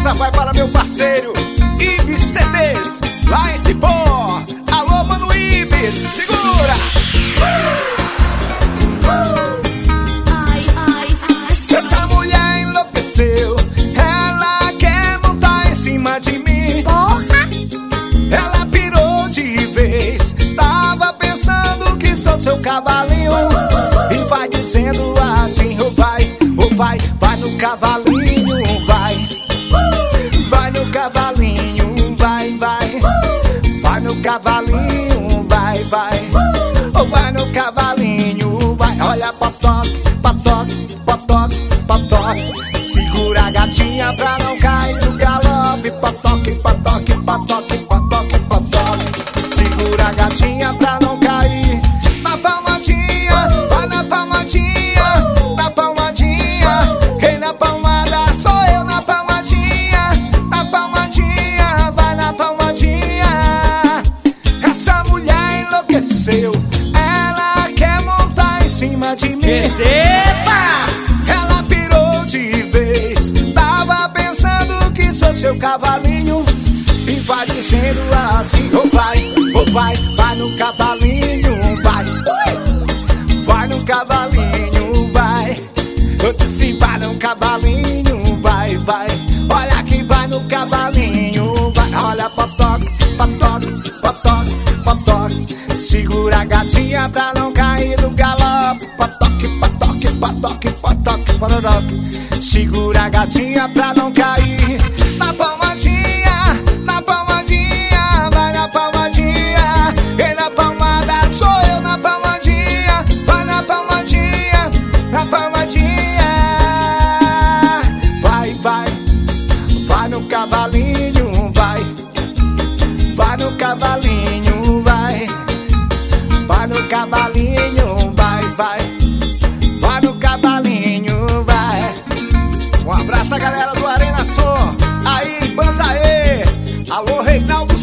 Essa vai para meu parceiro Ibis CDs, lá em Cipó. Alô, mano Ibis, segura! Essa mulher enlouqueceu, ela quer montar em cima de mim. Porra! Ela pirou de vez, tava pensando que sou seu cavalinho. E vai dizendo assim, oh vai, vai no cavalinho, vai. Vai no cavalinho, vai, vai. Vai no cavalinho, vai, vai. Oh, vai no cavalinho, vai. Olha, potoque, potoque, potoque, potoque. Segura a gatinha pra não cair no galope. Potoque, potoque, potoque, potoque, potoque. Segura a gatinha pra não cair na palmadinha. Vai na palmadinha, na palmadinha. Quem na palmada sou eu na palmadinha. Na palmadinha, vai na palmadinha. Essa mulher enlouqueceu, ela quer montar em cima de mim. Ela pirou de vez, tava pensando que sou seu cavalinho. E vai dizendo assim, oh vai, vai no cavalinho, vai. Vai no cavalinho, vai. Eu disse vai no cavalinho, vai, vai. Olha que vai no cavalinho, vai. Olha, potoque, potoque, potoque, potoque. Segura a gatinha pra não cair no galope. Potoque, potoque, potoque, potoque, potoque. Segura a gatinha pra não cair na palmadinha, na palmadinha. Vai na palmadinha, quem na palmada sou eu na palmadinha. Vai na palmadinha, na palmadinha. Vai, vai, vai no cavalinho, vai. Vai no cavalinho, vai. Vai no cavalinho, vai, vai. Vai no cavalinho, vai. Um abraço a galera do Arena Som. Aí, Banzaê. Alô, Reinaldo.